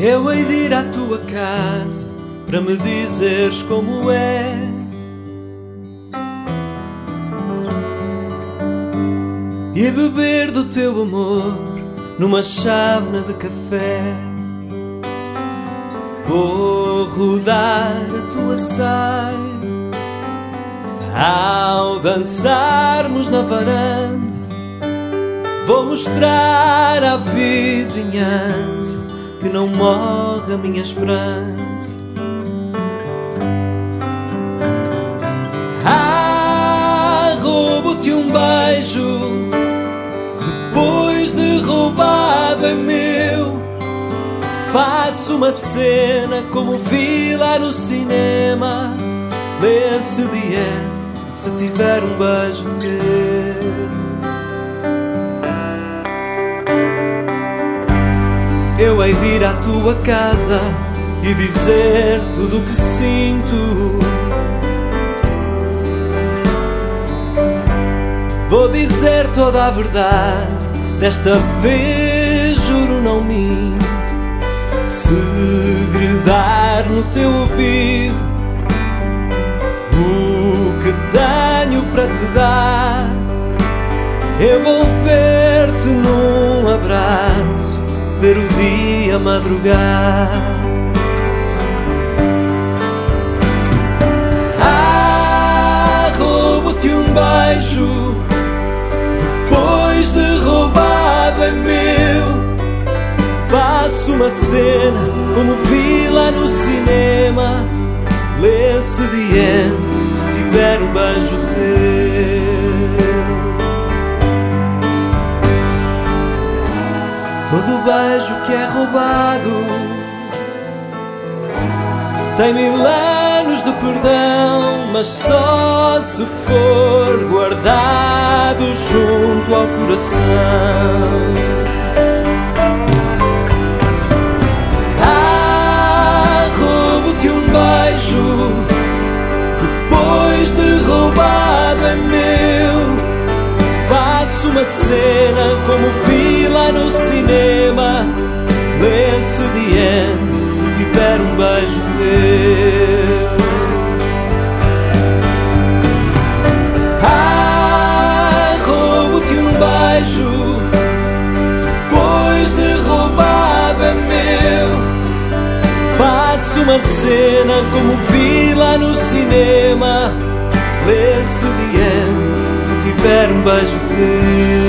Eu hei de ir à tua casa para me dizeres como é. E beber do teu amor numa chávena de café. Vou rodar a tua saia ao dançarmos na varanda. Vou mostrar à vizinhança que não morre a minha esperança. Roubo-te um beijo depois de roubado é meu. Faço uma cena como vi lá no cinema. Lê-se diante se tiver um beijo teu. Eu hei de ir à tua casa e dizer tudo o que sinto. Vou dizer toda a verdade, desta vez juro não minto. Segredar no teu ouvido o que tenho para te dar. Envolver-te num abraço, ver o dia madrugar. Roubo-te um beijo depois de roubado é meu. Faço uma cena como vi lá no cinema. Lê-se diante se tiver um beijo teu. Todo beijo que é roubado tem 1000 anos de perdão, mas só se for guardado junto ao coração. Roubo-te um beijo depois de roubado é meu. Faço uma cena como vi lá no cinema. Lê-se diante se tiver um beijo teu. Roubo-te um beijo depois de roubado é meu. Faço uma cena como vi lá no cinema. Lê-se diante se tiver um beijo teu.